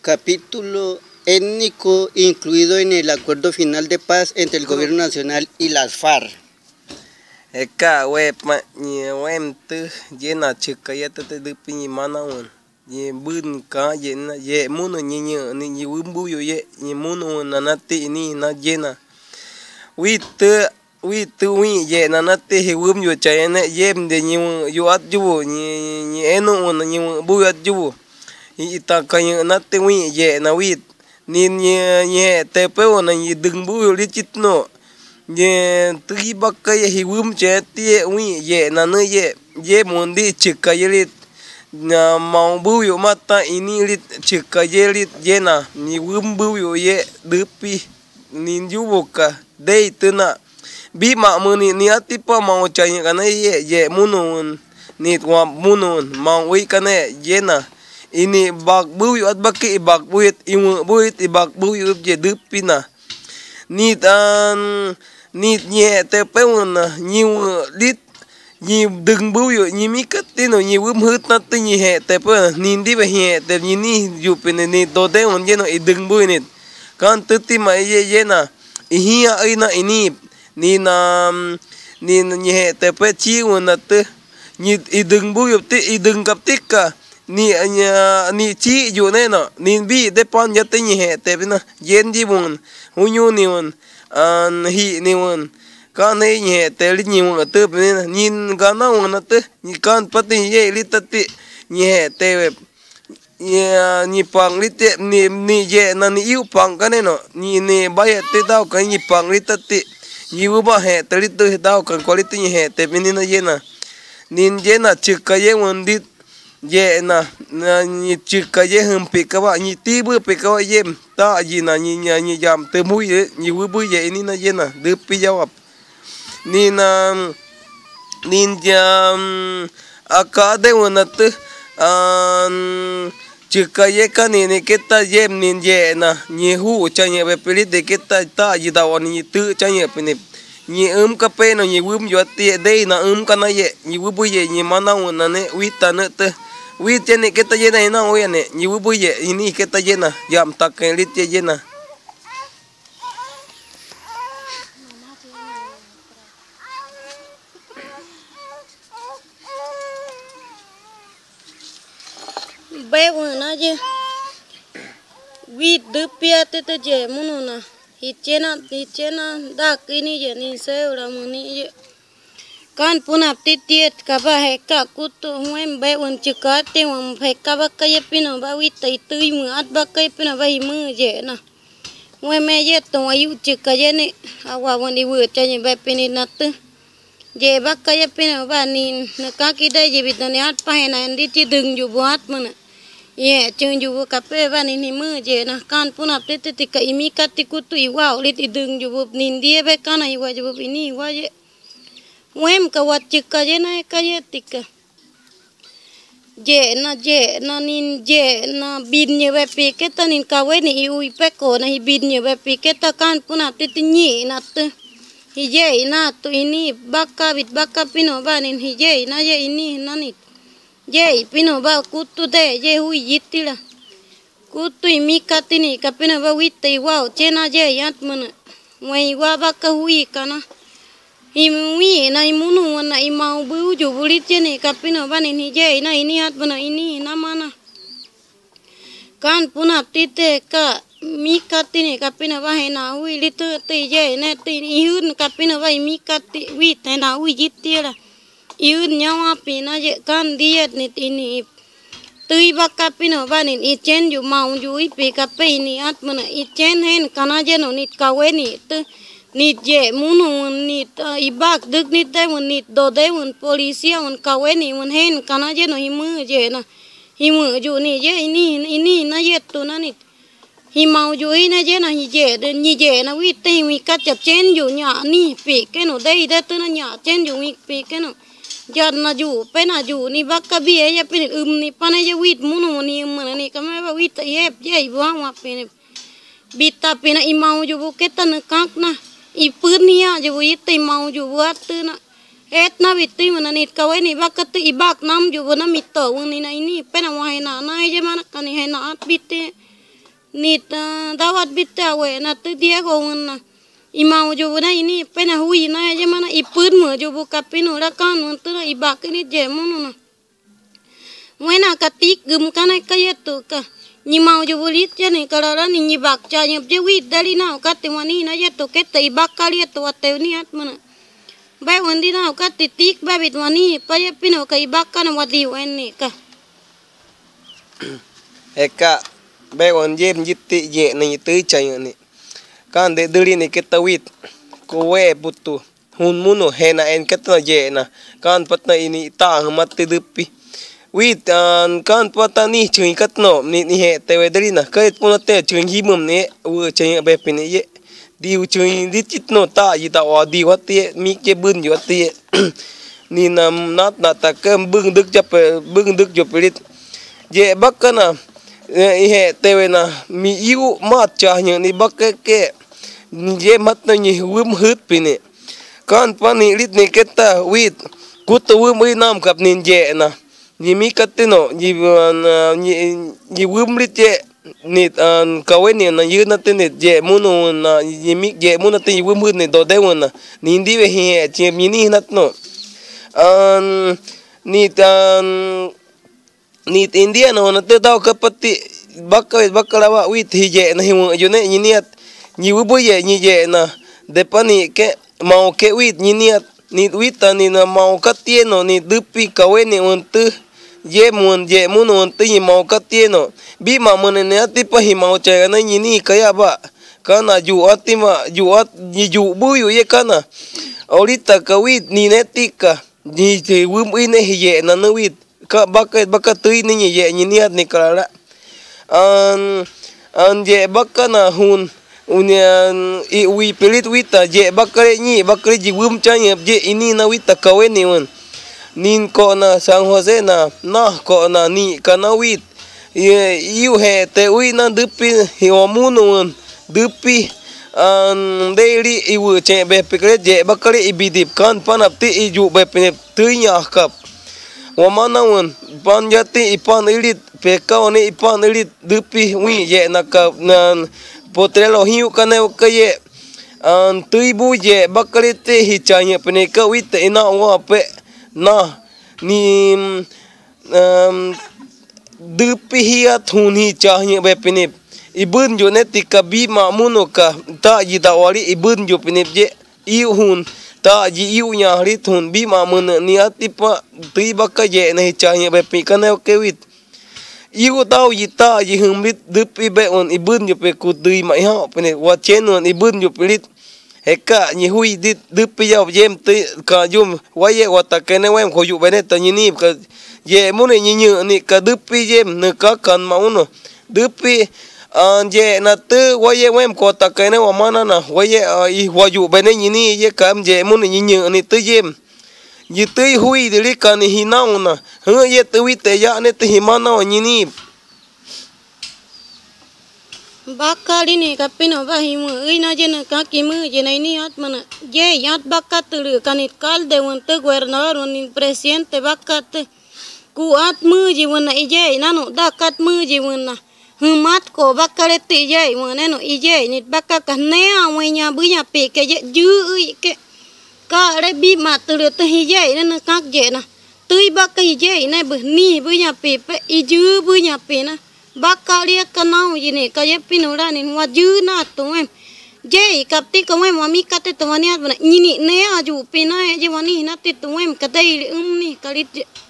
capítulo étnico incluido en el acuerdo final de paz entre el gobierno nacional y las FARC. Eka web ma ni wem tu jena chika ya te dupi ni mana won ni bun ka jena ye muno ni wumbu yo ye ni muno na nati ni na jena wi tu ye na nati he wum yo cha ne yem de ni yo at ju ni eno on ni bu at ju i ta ka ni nati wi ye na wi ni te pe on ni dung bu yo li chit no ye tui bakka ye hiwum che tie wi ye na ne ye mondi chika ye lit na mau bu yo mata ini lit chika ye lit ye na ni wum bu yo ye dupi nin ju boka dei tuna bi ma muni ni ati pa mau cha ye kana ye munun ni wa munun mau wi kana ye na ini bak bu yo at bakki bak bu it imu bu it bak bu yo je dupi na ni tan ni nhẹ te pe una nhiều lit nhiều đừng bưu yo nhiều mi cất tin no nhiều bướm hứt nát tin nhiều hệ te pe nhìn đi về hệ te nhìn ni chụp bên ni đồ te on je no i đừng bưu ni kan tự ti mà ye na i hia ai na ini ni na ni nhẹ te pe chi una te ni i đừng bưu yo te i đừng gặp tích cả ni chi yo ne no ni bi de pan ya te nhẹ te pe na yen di bun hunyu ni on an hi ni won kan nei nye te li ni won te pe nin ga na won te ni kan pati ye li tati nye te ni pang li te ni ye na ni yu pang ka ne no ni ba ye te dau ka ni pang li tati ni u ba he te li te dau kan ko li te ni he te pe ni na ye na nin ye na chi ka ye won dit ye na ni chi ka ye hum pi ka ba ni ti bu pi ka ba ye ta ji na ni jam te mu ye ni wu bu ye ni na ye na de pi jawab ni na nin jam aka de wona te an chi ka ye ka ni ke ta ye nin ye na ni hu cha ye be pi de ke ta ji da wa ni tu cha ye pi ni ka pe no ni wum yo ti de na ka na ye ni wu bu ye ni ma na wona ne wi ta ne te wi tiene que está llena de no oye ne ni bu ye ni que está llena ya ta que lit llena bé na je wi de pia te je mununa hichena da kini je ni se ora muni je kan puna titiet ka ba he ka kutu huem be un chika te um he ka ba ka ye pino ba wi tai tui mu at ba ka pino ba hi mu je na huem me ye to ayu chika ye ni awa won di wu cha ye ba pini na tu je ba ka ye pino ba ni na ka ki dai je bit ni at pa he na ndi ti dung ju bu at mu na ye chung ju ka pe ba ni mu je na kan puna titi ka imi ka ti kutu i wa li ti dung ju bu ni ndi be ka na i wa ju bu ni wa je wem ka wat chika je na ka ye tika je na nin je na bin ye be pi ke ta nin ka we ni u pe ko na hi bin ye be pi ke ta kan puna ti ni na tu hi je na tu ini baka pino ba nin hi je na ye ini na ni je pino ba kutu de je hu yitila kutu mi ka ti ni ka pino ba wi te wa che na je yat mun wei wa ba ka hui kana imi na imunu na imau bu ju bulit je ni kapino bani ni je na ini hat bana ini na mana kan puna tite ka mi kati ni kapino ba he na hui litu te je ne te ihun kapino ba mi kati wi te na hui jitira ihun nyawa pina je kan diet ni ini tui ba kapino bani i chen ju mau ju i pe kape ni at mana i chen hen kana je no nit ka we ni tu nit je munu nit ibak duk nit de nit do de un polisia un kawe ni un hen kana je no himu je na himu ju ni je ini na ye tu na nit himau ju ina je na hi je de ni je na wi te mi ka cha chen ju nya ni pe ke no de de tu na nya chen ju mi pe ke no jar na ju pe na ju ni bakka bi e pe ni pane je wit munu ni mana ni ka me ba wit ye je wa wa pe bita pina imau ju bu ke ta na kak na i purnia ju wi te mau ju wat na et na bitu mana nit ka we ni bakat i bak nam ju na mit to ni na ini pe na wa na je mana kan he na at bite nit dawat bitta we na tu dia ko na imau jo na ini pena hui na je mana ipur mo jo bu kapino ra kan tu ibak ni je mono na wena katik gum kana kayetu ka ni mau jo bulit je ni karara ni ibak cha nyep je wit dali na ka te wani na je to ke te ibak kali to te ni at mana bai wandi na ka titik ba bit wani pa je pino ka ibak kana wadi wen ni ka eka be on jem jitti je ni tu chay ni kan de duri ni kita wit ko we butu hun muno hena en ketna je na kan patna ini ta mati dupi wit kan pata ni chui katno ni he te we duri na kai puna te chui himum ne wo chay be pini ye diu chui di chitno ta yi ta wa di wat ye mi ke bun yo te ni nam nat na ta kem bung duk jap bung duk jo pelit je bakana he tewe na mi iu mat cha ni bakke ke je mat na ni wum hut pini kan pani lit ni keta wit kut wum wi nam kap nin je na ni mi katino ni wum lit je ni kawen ni na yu na tin je muno na ni mi je muno tin wum hut ni do de wona ni ndi we he che mi ni nat no ni India no na te tau kapati bakalawa wit hije na himu jone niat ni wubu ye ni je na depani ke mau ke wit ni niat ni wit ni na mau katieno ni dupi kaweni untu je mun untu ni mau katieno bi ma mun ne ati pa hi mau che na ni kaya ba kana ju atima ju at ni ju bu yu ye kana ahorita ka wit ni netika ni je wum ine hije na no wit ka baka tui ni ye ni niat ni kala an je baka na hun unian I wi pelit wita je bakare ni bakare ji wum cha ye je ini na wita kawen ni won nin ko na San Jose na ko na ni kana wit ye yu he te wi na dupi hi omuno won dupi an deiri I wu che be pekre je bakare ibidip kan panapti I ju be pe tui nya kap wamana won panjati ipan ilit peka oni ipan ilit dupi wi ye naka nan potrelo hiu kane kaye an tuibu je bakalite hicanya peneka wit ina wa pe na ni dupi hia thuni chahnya be penip ibun jo netika bi mamuno ka ta jida wali ibun jo penip je ihun ta ji iu nya ri thun bi ma mun ni atipa tui bakka je nahi chahnya be pi kana ke wit iu tau yi ta ji hum bit dupi be on ibun jo pe ku tui ma ha pene wa chen on ibun jo pelit heka ni hui dit dupi ya jem tui ka jum wa ye wa ta kene wem ko yu bene ta ni ni ka je mun ni ni ka dupi jem ne ka kan ma uno dupi anje na tu waye wem kota kene wa mana na waye I waju bene ni ye kam je mun ni ni tu jem yi tu hui dili kan hinau na he ye tu te ya ne te himana ni bakali ni kapino ba himu ina je na ka kimu je na ini at mana je yat bakat tu kanit kal de won te gubernador won presidente bakat ku at mu je won na ije nanu dakat mu je won na humat ko bakare ti je won no ije ni bakka ka ne awenya bunya pe ke je ju ke ka re bi ma tu te hije na ka je na tui bakka hije na bu ni bunya pe pe iju bunya pe na bakali ka nau je ne ka ye pinura ni wa ju na tu em je kapti ko em mami ka te to ni at ni ne aju pe na je wani na ti tu em ka dai ni kalit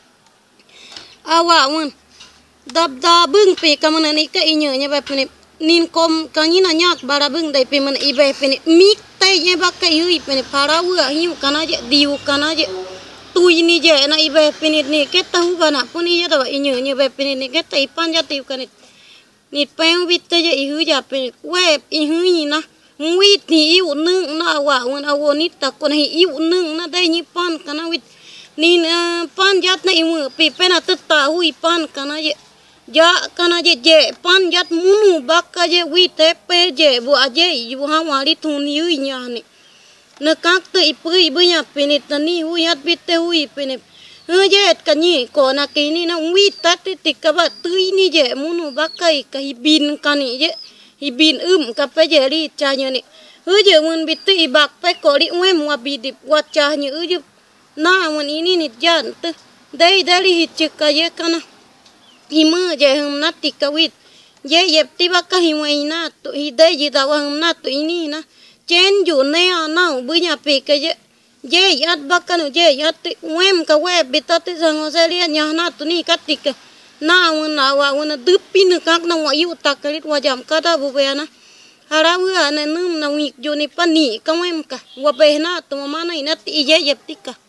awa won dab da bung pe kamana ni ka inyo nya ba pene nin kom kanina nyak bara bung dai pe man ibe pene mik tai nya ba ka yu pene para wa hiu kana je diu kana je tui ni je na ibe pene ni ke tahu bana puni ya da inyo nya ba pene ni ke tai pan ja tiu kana ni peng bit je I hu ja pene we I hu ni na wit ni yu nung na wa won awo ni ta ko ni yu nung na dai ni pan kana wit ni pan jat na imu pe pena tu ta hu pan kana je ja kana je pan jat munu bakka je wi te pe je bu aje yu ha wali thun yu nya ni na kak te ipui bunya pene tani hu yat bit te hu pene je ka ni ko na ke ni na wi ta te ka ba tui ni je munu bakka ka bin kani je hi bin ka pe je ri cha nya ni je mun bit tu ibak pe ko ri we mu bi dip wa cha nya je na mun ini ni jan tu dai dari hi chik ka ye kana hi mu je hum na ti ka wit ye yep ti ba ka hi we na tu hi dai ji da wa hum na tu ini na chen ju ne na bu nya pe ka je yat ba ka no je yat wem ka we bit ta ti sang o se ri nya na tu ni ka ti ka na wa dup pin ka na wa yu ta ka rit wa jam ka da bu be na hara wa na num na wi ju ni pa ni ka wem ka wa be na tu ma na ina ti ye yep ti ka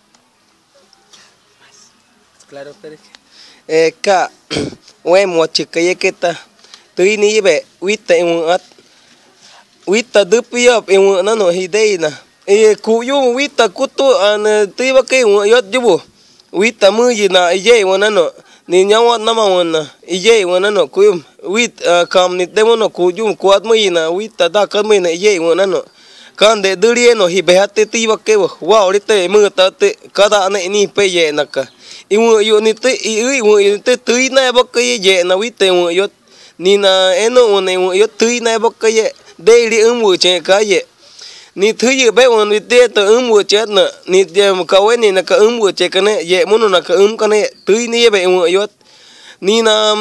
claro pero ka we mo chika ye keta tui ni be wita wita dup yop na no hidei na ku yu wita kutu an tui ba ke yot jubu wita mu yi na ye wona no ni nyawa na ma wona ye wona no ku wit kam ni demo no ku yu ku at mu yi na wita da ka mu na ye wona no kan de duri no hi be hatte ti ba ke wa orite mu ta te kada na ni pe ye na ka imu yu ni te imu te tui na ba ke ye na wite mu yot ni na eno ne yot tui na ba ke ye de ri mu che ka ye ni thui be won ni te to mu che na ni de ka we ni na ka mu che ka ne ye mu no na ka ka ne tui ni be mu yot ni na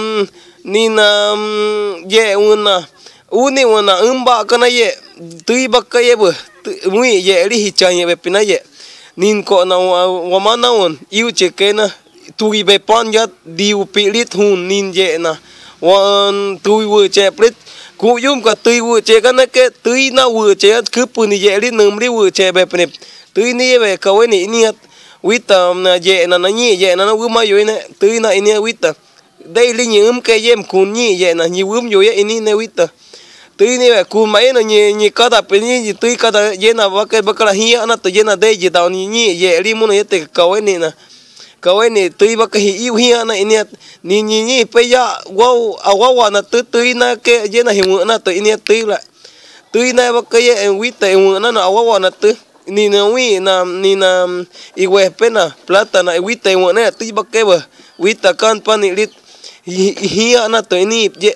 ye una uni una ba ka na ye tui ba ka ye bu mu ye ri hi cha ye be pina ye nin ko na wa ma na won yu che ke na tui be pan ya diu pi lit hun nin ye na wan tui wo che prit ku yum ka tui wo che ka na ke tui na wo che ku pu ni ye ri num ri wo che be pne tui ni be ka we ni ni wita na ye na ni ye na wu ma yo ne tui na ni wita dei li ni ke yem kun ni ye na ni wum yo ye ni ne wita tui ni be ku mai na ni ka da pe ni tui ka da ye na ba ke ba ka hi na to ye na dei ji da ni ye ri mu no ye te ka we ni na ka we ni tui ba ka hi hi na ni pe ya wa na tui na ke ye na hi mu na to ni tui la tui na ba ka ye en wita en na wa na tu ni na wi na ni na i we pena plata na wita en na tui ba ke ba wita kan pa ni lit hi na to ni ye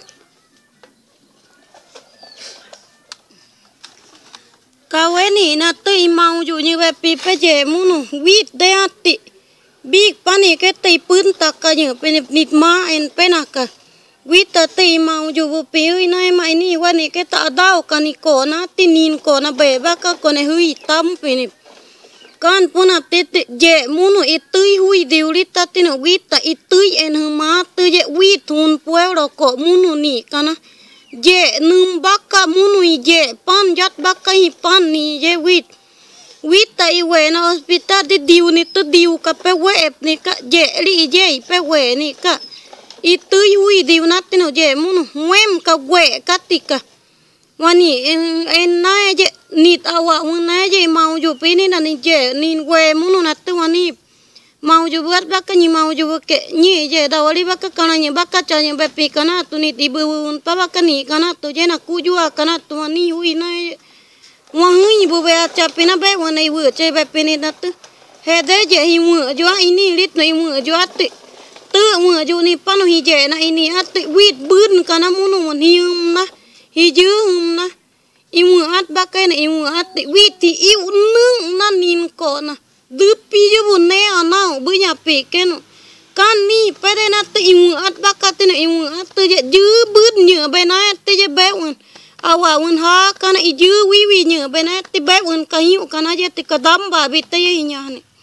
ka we ni na tu mau ju như ve pi pe je mu no wit de ati big pani ke tei pun ta ka như pe nit ma en pe na ka wit ta tei mau ju bu pi na mai ni wa ni ke ta dau ka ni ko na ti nin ko na be ba ka ko ne hui tam pe ni kan puna te je mu no i tui hui diu ri ta ti no wit ta i tui en ma tu je wit hun pueblo ko mu no ni kana je num baka mu no i je pan jat baka hi pan ni je wit ta i we na hospital di diu ni tu diu ka pe we ni ka je ri je pe we ni ka i tui hui diu na ti no je mu no wem ka we ka ti ka wani en na je nit awa na je mau ju pi ni na ni je ni we mu no na tu wani mau ju buat baka ni mau ju ke ni je da wali baka kana ni baka cha ni be pi kana tu ni ti bu pa baka ni kana tu je na ku ju kana tu ni hui na wa hui bu be cha pi na be wa nei bu che be pi ni na tu he de je hi mu ju ini lit nei mu ju ati tu mu ju ni pa no hi je na ini ati wit bun kana mu no ni na hi ju na i mu at baka na i mu ati wit ti i nu na nin ko na dupi ju bu ne ana bu nya pe ke no kan ni pe de na ti mu at baka ti na i mu at je ju bun nya be na ti je be un awa un ha kana i ju wi nya be na ti be un ka hi kana je ti ka dam ba bi te nya ni